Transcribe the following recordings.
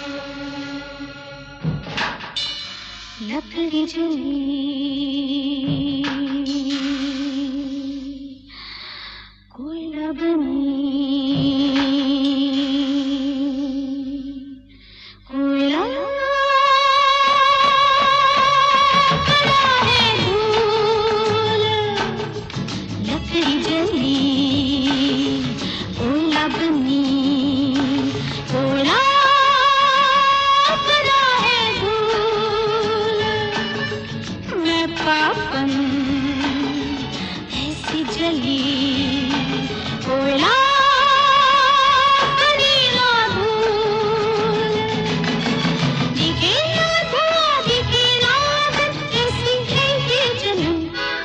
लकड़ी जली कोयला बनी, कोयला बना है धूल। लकड़ी जली कोयला बनी, कोयला बना है धूल। मैं पापन ऐसी जली कोयला बनी ना भूल। दिखे ना धुआं दिखे ना आग, ऐसी है ये जलन।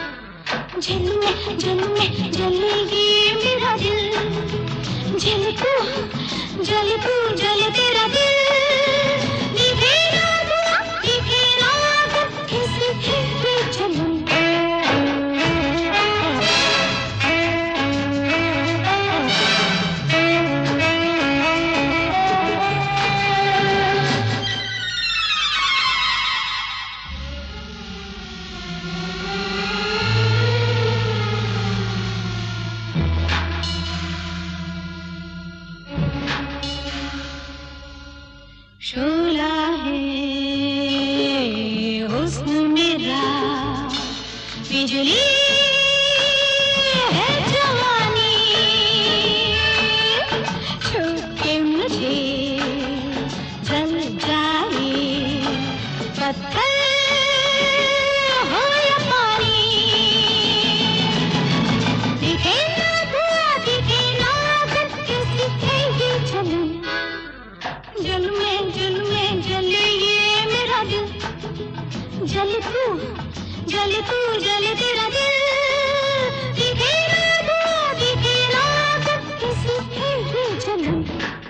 जल में जलेगी मेरा दिल। जल तू जल तेरा दिल। दिखे ना धुआं दिखे ना आग, ऐसी है ये जलन। शोला है हुस्न मेरा, बिजली है जवानी। छू के मुझे जल जाए पत्थर हो या पानी। दिखे ना धुआं दिखे ना आग, कैसी है ये जलन। जल में जले ये मेरा दिल। जल तू जल तेरा दिल। दिखे ना धुआं दिखे ना आग, कैसी है ये जलन।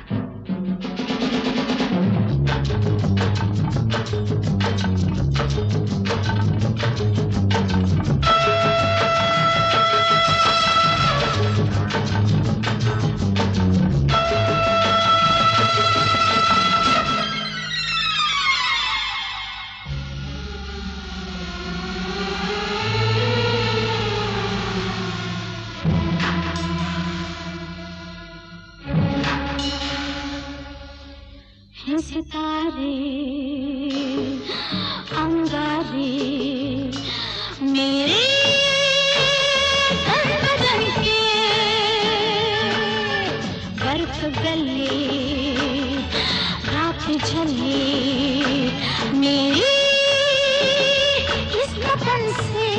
सितारे अंगारे मेरे बदन के, बर्फ गले रात झले मेरी इस बदन से।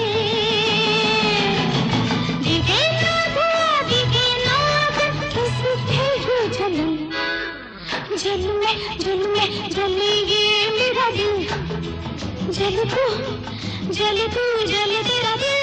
दिखे ना धुआं दिखे ना आग, कैसी है ये जलन। जल में जलेगी मेरा दिल। जल तू जल तेरा दिल।